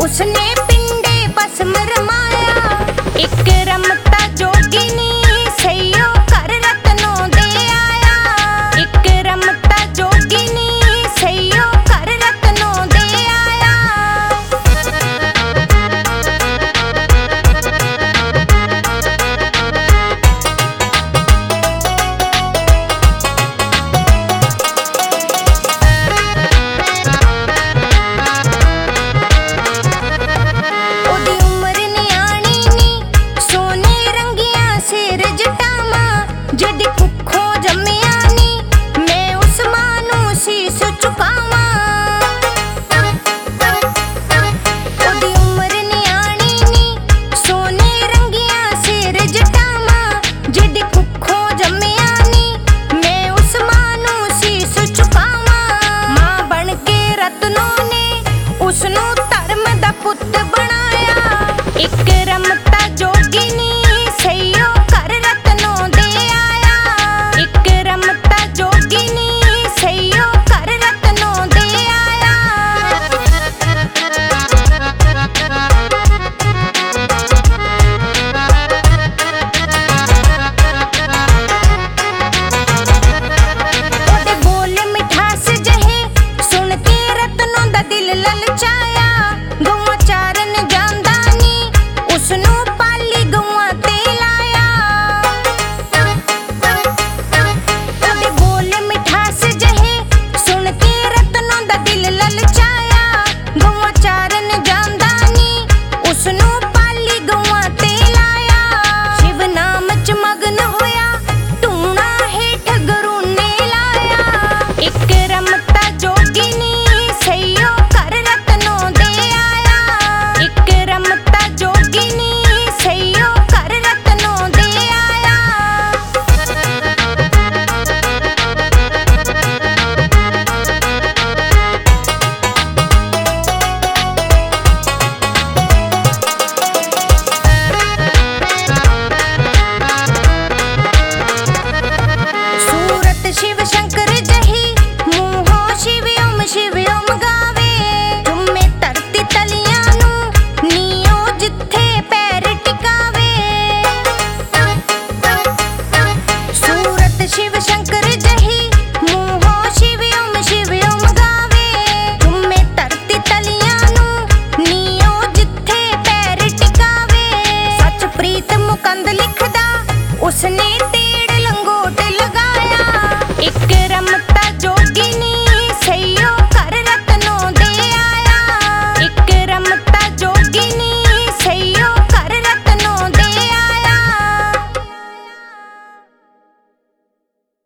उसने पिंडे भस्म रमाया। एक रमता जोगिनी सैयो कर रत्नों दे आया। एक रमता जोगिनी सैयो कर रत्नों दे आया। ओदी उमर न्याणी नी सोने रंगिया सिर जटावां। जदी कुखों जम्मिया नी मैं उस मां नूं सीस झुकावां। ओदी उमर न्याणी नी सोने रंगिया सिर जटावां। जदी कुखों जम्मिया नी मैं उस मां नूं सीस झुकावां। मां बन के रत्नों ने उसनूं धर्म दा पुੱਤ बनाया। एक रमता जोगिनी सैयो कर रत्नों दे आया। एक रमता जोगिनी सैयो कर रत्नों दे आया। ओदे बोल मिठास जहे सुन के रत्नों दा दिल ललचाया। गौआं चारन जांदा नी उसनूं पाली गौआं ते लाया। ओदे बोल मिठास जहे सुन के रत्नों दा दिल ललचाया। गौआं चारन जांदा नी उसनूं पाली गौआं ते लाया। शिव नाम च मगन होया टूणा हेठ गरूने लाया। एक रमता जोगिनी सैयो कर रत्नों दे आया। एक रमता जोगिनी सैयो कर रत्नों दे आया। सूरत शिव शंकर जही मूहों शिव ओम गावे। झुम्मे धरती तलियां नूं नीओ जिथे पैर टिकावे। सूरत शिव शंकर जही मूहों शिव ओम गावे। झुम्मे धरती तलियां नूं नीओ जिथे पैर टिकावे। सच प्रीत मुकंद लिखदा उसने ते